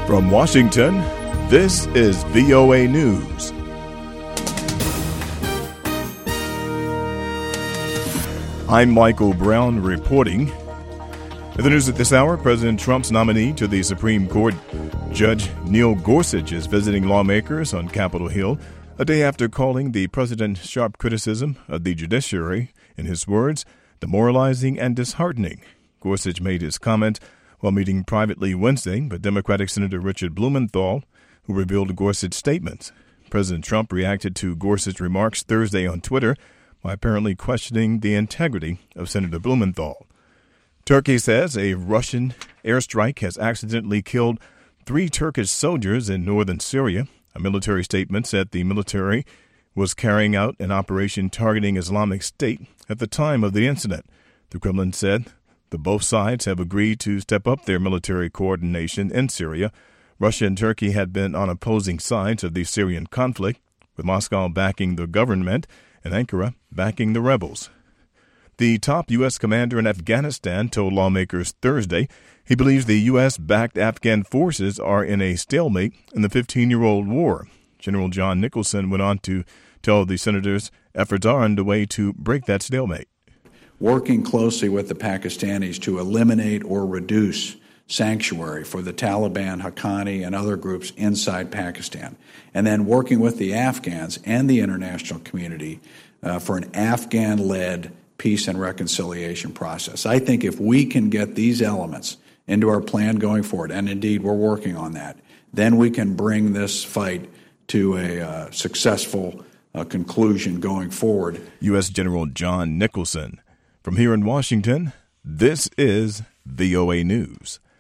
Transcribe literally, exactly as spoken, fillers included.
From Washington, this is V O A News. I'm Michael Brown reporting. In the news at this hour, President Trump's nominee to the Supreme Court, Judge Neil Gorsuch, is visiting lawmakers on Capitol Hill a day after calling the president's sharp criticism of the judiciary, in his words, demoralizing and disheartening. Gorsuch made his comment while meeting privately Wednesday with Democratic Senator Richard Blumenthal, who revealed Gorsuch's statements. President Trump reacted to Gorsuch's remarks Thursday on Twitter by apparently questioning the integrity of Senator Blumenthal. Turkey says a Russian airstrike has accidentally killed three Turkish soldiers in northern Syria. A military statement said the military was carrying out an operation targeting Islamic State at the time of the incident. The Kremlin said the both sides have agreed to step up their military coordination in Syria. Russia and Turkey had been on opposing sides of the Syrian conflict, with Moscow backing the government and Ankara backing the rebels. The top U S commander in Afghanistan told lawmakers Thursday he believes the U S-backed Afghan forces are in a stalemate in the fifteen-year-old war. General John Nicholson went on to tell the senators efforts are underway to break that stalemate. Working closely with the Pakistanis to eliminate or reduce sanctuary for the Taliban, Haqqani, and other groups inside Pakistan, and then working with the Afghans and the international community uh, for an Afghan-led peace and reconciliation process. I think if we can get these elements into our plan going forward, and indeed we're working on that, then we can bring this fight to a uh, successful uh, conclusion going forward. U S. General John Nicholson. From here in Washington, this is V O A News.